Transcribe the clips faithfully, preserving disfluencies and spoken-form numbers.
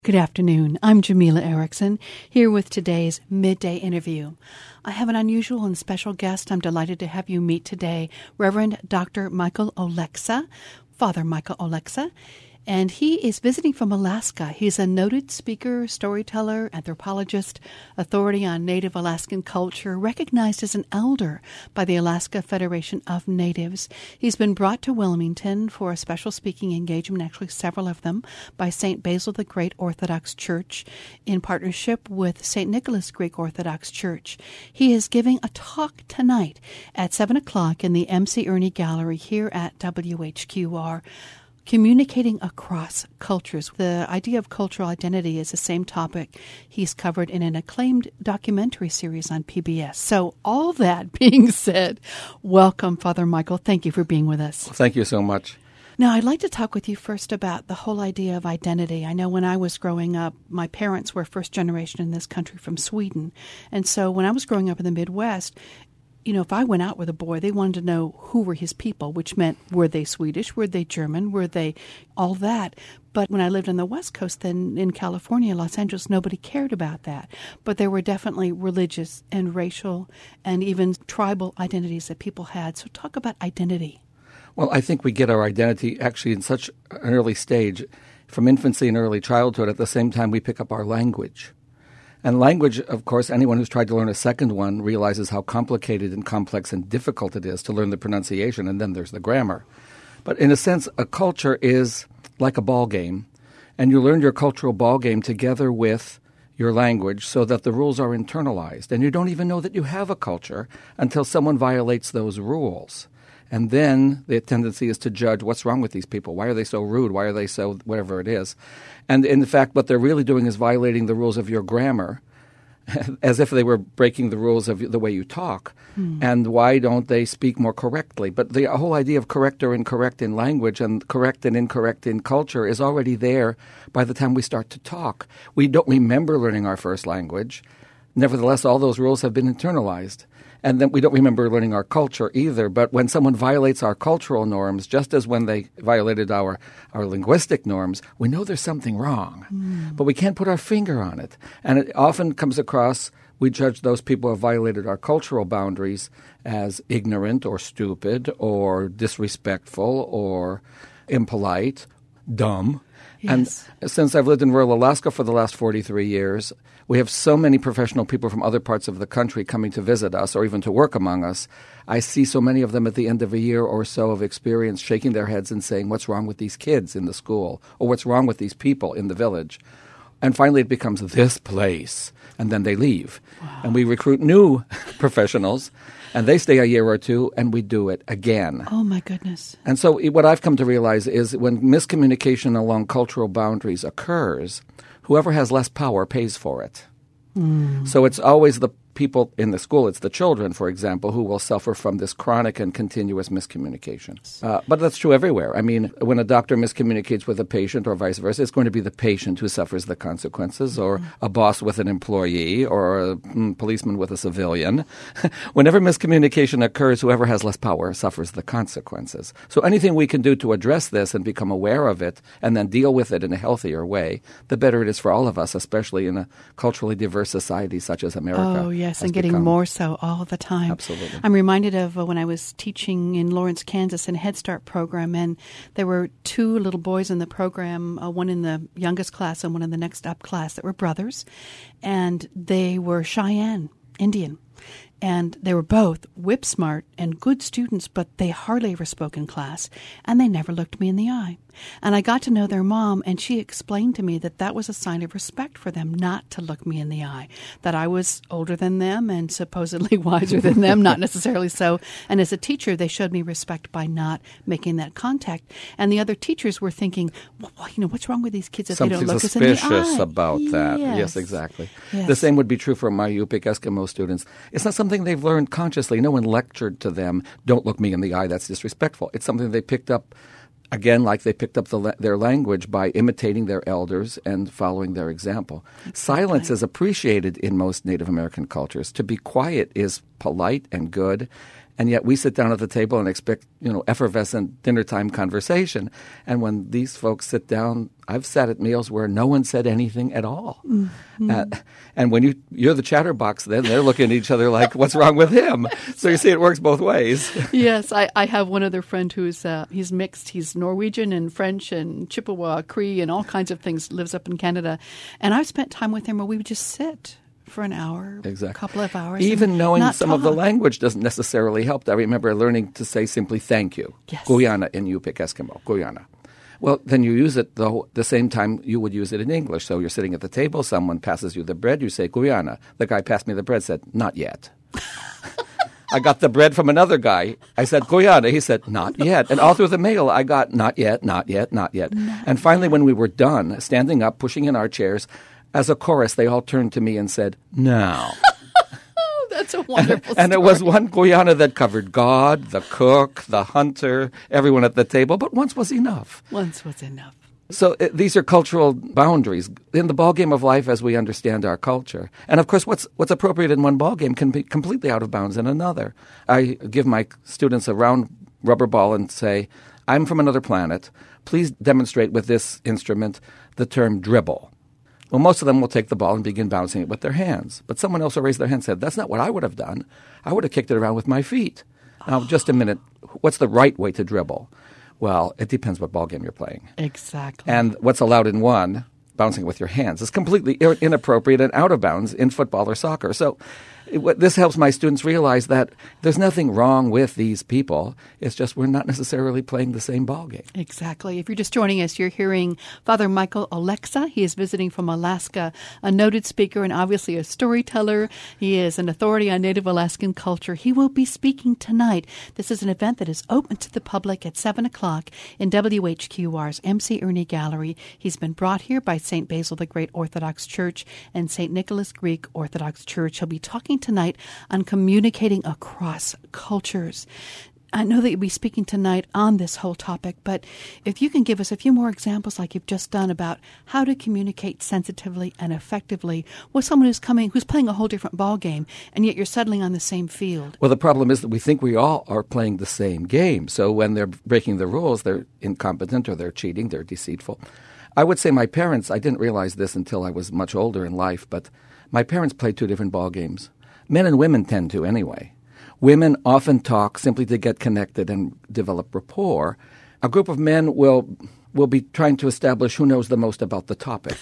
Good afternoon. I'm Jamila Erickson, here with today's Midday Interview. I have an unusual and special guest I'm delighted to have you meet today, Reverend Doctor Michael Oleksa, Father Michael Oleksa, and he is visiting from Alaska. He's a noted speaker, storyteller, anthropologist, authority on Native Alaskan culture, recognized as an elder by the Alaska Federation of Natives. He's been brought to Wilmington for a special speaking engagement, actually several of them, by Saint Basil the Great Orthodox Church in partnership with Saint Nicholas Greek Orthodox Church. He is giving a talk tonight at seven o'clock in the M C Ernie Gallery here at W H Q R. Communicating across cultures. The idea of cultural identity is the same topic he's covered in an acclaimed documentary series on P B S. So all that being said, welcome, Father Michael. Thank you for being with us. Thank you so much. Now, I'd like to talk with you first about the whole idea of identity. I know when I was growing up, my parents were first generation in this country from Sweden. And so when I was growing up in the Midwest, you know, if I went out with a boy, they wanted to know who were his people, which meant were they Swedish, were they German, were they all that. But when I lived on the West Coast, then in California, Los Angeles, nobody cared about that. But there were definitely religious and racial and even tribal identities that people had. So talk about identity. Well, I think we get our identity actually in such an early stage, from infancy and early childhood. At the same time, we pick up our language. And language, of course, anyone who's tried to learn a second one realizes how complicated and complex and difficult it is to learn the pronunciation, and then there's the grammar. But in a sense, a culture is like a ball game, and you learn your cultural ball game together with your language so that the rules are internalized. And you don't even know that you have a culture until someone violates those rules. And then the tendency is to judge what's wrong with these people. Why are they so rude? Why are they so whatever it is? And in fact, what they're really doing is violating the rules of your grammar as if they were breaking the rules of the way you talk. Hmm. And why don't they speak more correctly? But the whole idea of correct or incorrect in language and correct and incorrect in culture is already there by the time we start to talk. We don't remember learning our first language. Nevertheless, all those rules have been internalized. And then we don't remember learning our culture either. But when someone violates our cultural norms, just as when they violated our, our linguistic norms, we know there's something wrong. Mm. But we can't put our finger on it. And it often comes across, we judge those people who have violated our cultural boundaries as ignorant or stupid or disrespectful or impolite, dumb. Yes. And since I've lived in rural Alaska for the last forty-three years, we have so many professional people from other parts of the country coming to visit us or even to work among us. I see so many of them at the end of a year or so of experience shaking their heads and saying, what's wrong with these kids in the school? Or what's wrong with these people in the village? And finally it becomes this place. And then they leave. Wow. And we recruit new professionals. And they stay a year or two, and we do it again. Oh, my goodness. And so what I've come to realize is when miscommunication along cultural boundaries occurs, whoever has less power pays for it. Mm. So it's always the people in the school, it's the children, for example, who will suffer from this chronic and continuous miscommunication. Uh, but that's true everywhere. I mean, when a doctor miscommunicates with a patient or vice versa, it's going to be the patient who suffers the consequences, or mm. a boss with an employee, or a mm, policeman with a civilian. Whenever miscommunication occurs, whoever has less power suffers the consequences. So anything we can do to address this and become aware of it and then deal with it in a healthier way, the better it is for all of us, especially in a culturally diverse society such as America. Oh, yes, and getting become. more so all the time. Absolutely. I'm reminded of uh, when I was teaching in Lawrence, Kansas, in a Head Start program, and there were two little boys in the program, uh, one in the youngest class and one in the next up class, that were brothers, and they were Cheyenne Indian. And they were both whip smart and good students, but they hardly ever spoke in class, and they never looked me in the eye. And I got to know their mom, and she explained to me that that was a sign of respect for them not to look me in the eye, that I was older than them and supposedly wiser than them, not necessarily so. And as a teacher, they showed me respect by not making that contact. And the other teachers were thinking, well, you know, what's wrong with these kids if Something they don't look us in the eye? Something suspicious about that. Yes, yes exactly. Yes. The same would be true for my Yupik Eskimo students. It's not something they've learned consciously. No one lectured to them, don't look me in the eye, that's disrespectful. It's something they picked up, again, like they picked up the, their language by imitating their elders and following their example. Exactly. Silence is appreciated in most Native American cultures. To be quiet is polite and good, And yet we sit down at the table and expect, you know, effervescent dinner time conversation. And when these folks sit down, I've sat at meals where no one said anything at all. Mm-hmm. Uh, and when you, you're the chatterbox, then they're looking at each other like, what's wrong with him? So you see, it works both ways. Yes, I, I have one other friend who's uh, he's mixed. He's Norwegian and French and Chippewa, Cree, and all kinds of things, lives up in Canada. And I've spent time with him where we would just sit for an hour, exactly. a couple of hours. Even knowing some talk. of the language doesn't necessarily help. I remember learning to say simply thank you. Yes. Guyana in Yupik Eskimo, Guyana. Well, then you use it the, the same time you would use it in English. So you're sitting at the table, someone passes you the bread, you say Guyana. The guy passed me the bread, said, not yet. I got the bread from another guy. I said, Guyana. He said, not yet. And all through the meal, I got not yet, not yet, not yet. Not and finally, yet. When we were done, standing up, pushing in our chairs, as a chorus, they all turned to me and said, now. Oh, that's a wonderful and, and it was one Guyana that covered God, the cook, the hunter, everyone at the table, but once was enough. Once was enough. So uh, these are cultural boundaries in the ballgame of life as we understand our culture. And of course, what's what's appropriate in one ballgame can be completely out of bounds in another. I give my students a round rubber ball and say, I'm from another planet. Please demonstrate with this instrument the term dribble. Well, most of them will take the ball and begin bouncing it with their hands. But someone else will raise their hand and said, that's not what I would have done. I would have kicked it around with my feet. Now, just a minute. What's the right way to dribble? Well, it depends what ball game you're playing. Exactly. And what's allowed in one, bouncing with your hands, is completely inappropriate and out of bounds in football or soccer. So it, this helps my students realize that there's nothing wrong with these people. It's just we're not necessarily playing the same ball game. Exactly. If you're just joining us, you're hearing Father Michael Olexa. He is visiting from Alaska, a noted speaker and obviously a storyteller. He is an authority on Native Alaskan culture. He will be speaking tonight. This is an event that is open to the public at seven o'clock in W H Q R's M C Ernie Gallery. He's been brought here by Saint Basil the Great Orthodox Church and Saint Nicholas Greek Orthodox Church. He'll be talking tonight on communicating across cultures. I know that you'll be speaking tonight on this whole topic, but if you can give us a few more examples like you've just done about how to communicate sensitively and effectively with someone who's coming, who's playing a whole different ball game, and yet you're settling on the same field. Well, the problem is that we think we all are playing the same game. So when they're breaking the rules, they're incompetent or they're cheating, they're deceitful. I would say my parents, I didn't realize this until I was much older in life, but my parents played two different ball games. Men and women tend to anyway. Women often talk simply to get connected and develop rapport. A group of men will will be trying to establish who knows the most about the topic.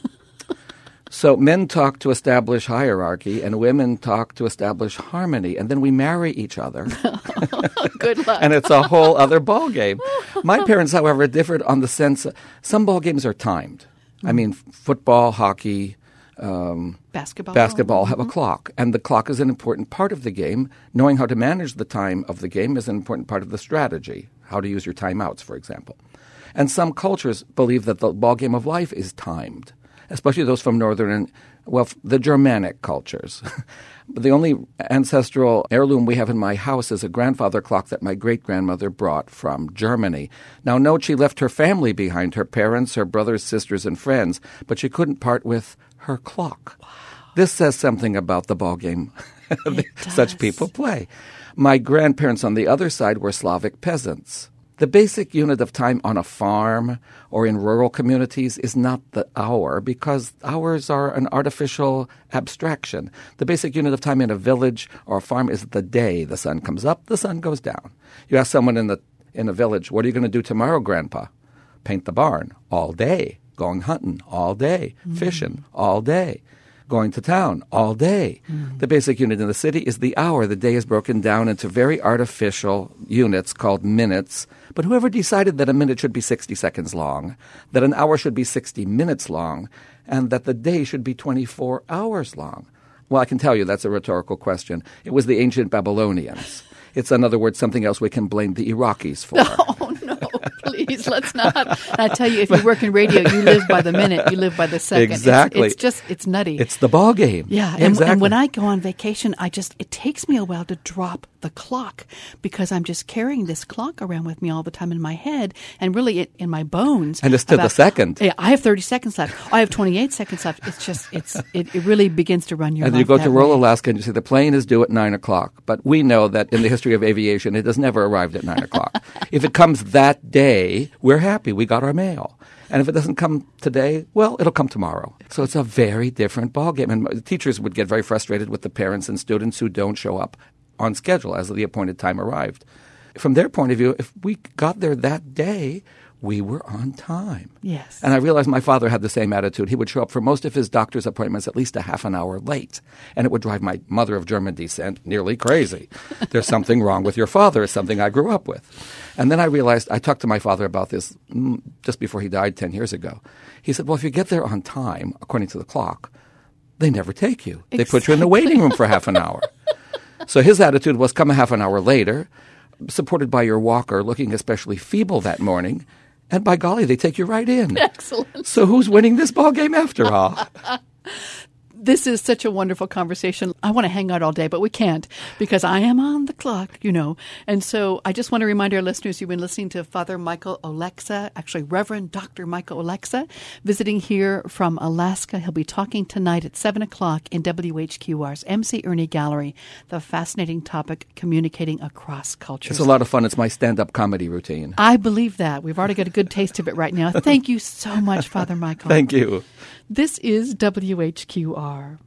So men talk to establish hierarchy, and women talk to establish harmony, and then we marry each other. Good luck. And it's a whole other ball game. My parents, however, differed on the sense that some ball games are timed. Mm-hmm. I mean, football, hockey, Um, basketball basketball have mm-hmm. a clock, and the clock is an important part of the game. Knowing how to manage the time of the game is an important part of the strategy, how to use your timeouts, for example. And some cultures believe that the ball game of life is timed, especially those from northern and, well, the Germanic cultures. But the only ancestral heirloom we have in my house is a grandfather clock that my great-grandmother brought from Germany. Now, note she left her family behind, her parents, her brothers, sisters, and friends, but she couldn't part with her clock. Wow. This says something about the ball game such people play. My grandparents on the other side were Slavic peasants. The basic unit of time on a farm or in rural communities is not the hour, because hours are an artificial abstraction. The basic unit of time in a village or a farm is the day. The sun comes up, the sun goes down. You ask someone in the in a village, what are you going to do tomorrow, Grandpa? Paint the barn all day. Going hunting all day, mm. fishing all day, going to town all day. Mm. The basic unit in the city is the hour. The day is broken down into very artificial units called minutes. But whoever decided that a minute should be sixty seconds long, that an hour should be sixty minutes long, and that the day should be twenty-four hours long? Well, I can tell you that's a rhetorical question. It was the ancient Babylonians. It's, in other words, something else we can blame the Iraqis for. Oh, no, please. geez, let's not. And I tell you, if you work in radio, you live by the minute, you live by the second. Exactly. It's, it's just, it's nutty. It's the ball game. Yeah, and, exactly. and when I go on vacation, I just, it takes me a while to drop the clock because I'm just carrying this clock around with me all the time in my head and really it, in my bones. And it's to about, the second. Yeah, I have thirty seconds left. I have twenty-eight seconds left. It's just, it's it, it really begins to run your and life you go that to Roll, way. Alaska, and you say the plane is due at nine o'clock. But we know that in the history of aviation, it has never arrived at nine o'clock. If it comes that day, we're happy. We got our mail. And if it doesn't come today, well, it'll come tomorrow. So it's a very different ballgame. And teachers would get very frustrated with the parents and students who don't show up on schedule as the appointed time arrived. From their point of view, if we got there that day, we were on time. Yes. And I realized my father had the same attitude. He would show up for most of his doctor's appointments at least a half an hour late. And it would drive my mother of German descent nearly crazy. There's something wrong with your father. It's something I grew up with. And then I realized, I talked to my father about this mm, just before he died ten years ago. He said, well, if you get there on time, according to the clock, they never take you. They Exactly. put you in the waiting room for half an hour. So his attitude was come a half an hour later, supported by your walker looking especially feeble that morning, and by golly, they take you right in. Excellent. So who's winning this ball game after all? This is such a wonderful conversation. I want to hang out all day, but we can't because I am on the clock, you know. And so I just want to remind our listeners you've been listening to Father Michael Olexa, actually Reverend Doctor Michael Olexa, visiting here from Alaska. He'll be talking tonight at seven o'clock in W H Q R's M C Ernie Gallery, the fascinating topic, communicating across cultures. It's a lot of fun. It's my stand-up comedy routine. I believe that. We've already got a good taste of it right now. Thank you so much, Father Michael. Thank you. This is W H Q R.